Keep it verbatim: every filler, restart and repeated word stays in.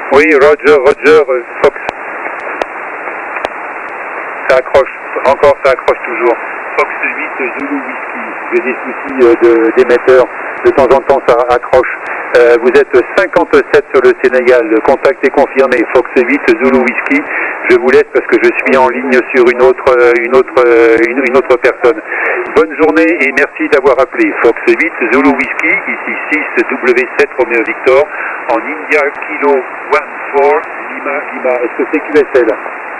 Oui, Roger, Roger, euh, Fox. Ça accroche, encore ça accroche toujours. Fox huit, Zulu Whisky. J'ai des soucis euh, de- d'émetteur. De temps en temps, ça accroche. Euh, vous êtes cinquante-sept sur le Sénégal. Contact est confirmé. Fox huit, Zulu Whisky. Je vous laisse parce que je suis en ligne sur une autre, euh, une autre, euh, une, une autre personne. Bonne journée et merci d'avoir appelé. Fox huit, Zulu Whisky. Ici six W sept Romeo Victor. En India Kilo un quatre Lima Lima. Est-ce que c'est Q S L?